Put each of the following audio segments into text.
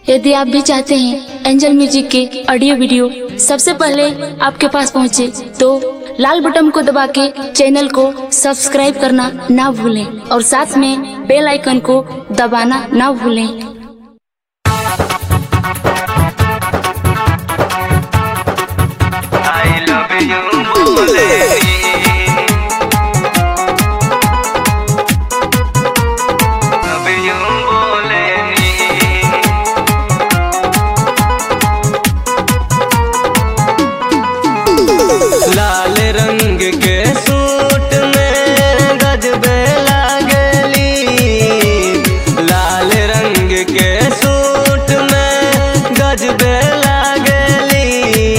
यदि आप भी चाहते हैं एंजल म्यूजिक के ऑडियो वीडियो सबसे पहले आपके पास पहुंचे, तो लाल बटन को दबा के चैनल को सब्सक्राइब करना ना भूलें और साथ में बेल आइकन को दबाना ना भूलें। लाल रंग के सूट में गजबे लागली, लाल रंग के सूट में गजबे लागली।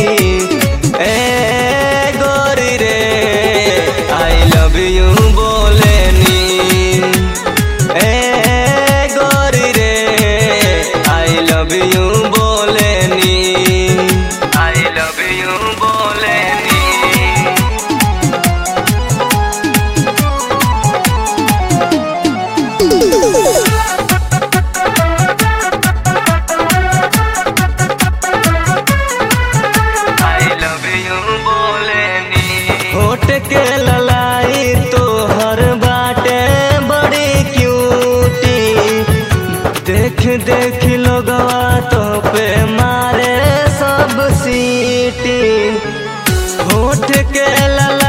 ए गोरी रे आई लव यू बोलेनी, ए गोरी रे आई लव यू बोलेनी, आई लव यू बोलेनी। होठ के ललाई तो हर बाटे बड़ी क्यूटी, देख देख लोगवा तो पे मारे सब सीटी। होठ के ललाई